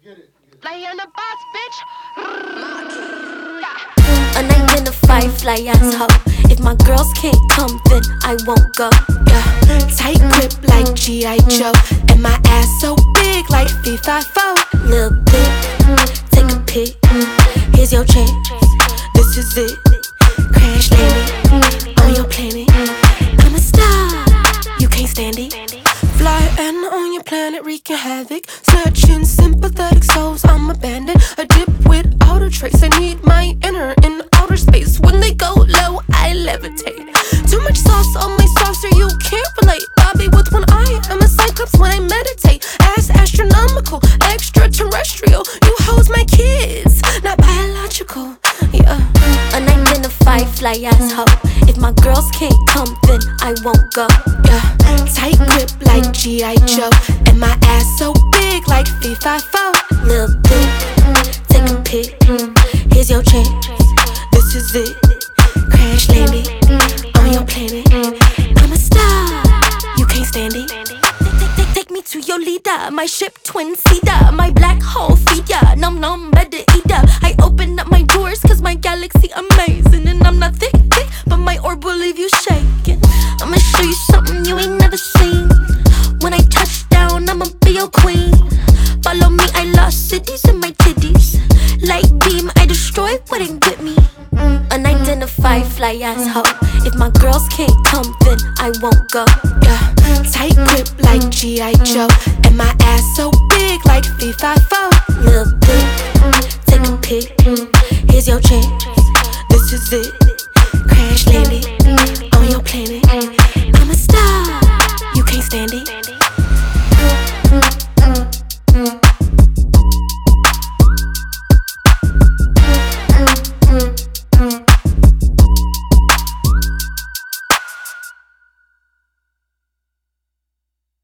Lay on the box, bitch. Unidentified fly ass hoe. If my girls can't come, then I won't go. Yeah, tight grip like G.I. Joe, and my ass so big like FIFA4. Lil' bit, take a pic. Here's your chance. This is it. Crash landing on your planet. I'm a star. You can't stand it. Fly and on your planet wreaking havoc. Searching sympathetic souls, I'm a bandit. A dip with outer trace. I need my inner in outer space. When they go low, I levitate. Too much sauce on my saucer, you can't relate. Bobby with one eye, I'm a cyclops when I meditate. Ass astronomical, extraterrestrial. You hoes my kids, not biological. Yeah, unidentified fly ass hoe. If my girls can't come, then I won't go. Yeah, tight grip like G.I. Joe, and my ass so big like FIFA4. Lil' bit, take a pic. Here's your chance. This is it. Crash landing on your planet. I'm a star. You can't stand it. Take me to your leader. My ship twin seater. My black hole feed ya. Num num better eat ya. I open up my doors cause my galaxy amazing. And I'm not thick, but my orb will leave you shaking. I'ma show you something you ain't never seen. When I touch down, I'ma be your queen. Follow me, I lost cities in my titties. Light beam, I destroy what ain't with me. Unidentified fly ass hoe. If my girls can't come, then I won't go. Yeah, tight grip like G.I. Joe, and my ass so big like FIFA4. Lil' bit, take a pic. Here's your chance. This is it. Crash landing on your planet.